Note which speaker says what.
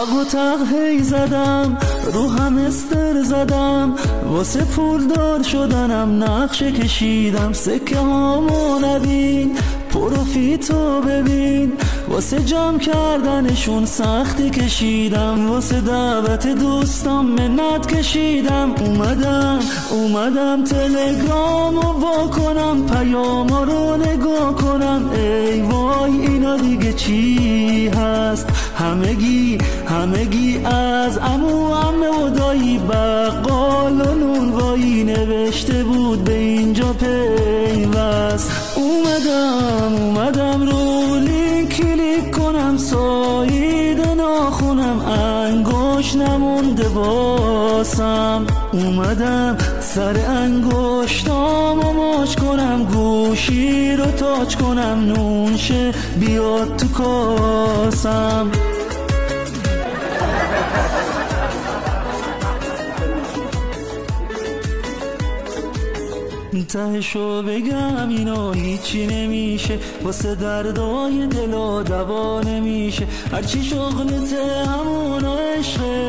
Speaker 1: تق و تق هی زدم، رو همستر زدم، واسه پولدار شدنم نقشه کشیدم. سکه هامو نبین، پروفیتو ببین، واسه جمع کردنشون سختی کشیدم، واسه دعوت دوستام منت کشیدم. اومدم تلگرامو وا کنم، پیاما رو نگاه کنم، ای وای اینا دیگه چی هست؟ همگی از عمو عمه و دایی، بقال و نونوایی، نوشته بود به اینجا پیوست. اومدم رو لینک کلیک کنم، ساید ناخونم انگوش نمونده واسم. اومدم سر انگشتامو ماچ کنم، گوشی رو تاچ کنم، نونشه بیاد تو کاسم. تهشو بگم اینا هیچی نمیشه، واسه دردای دل و دوا نمیشه، هرچی شغلته همونا عشقه،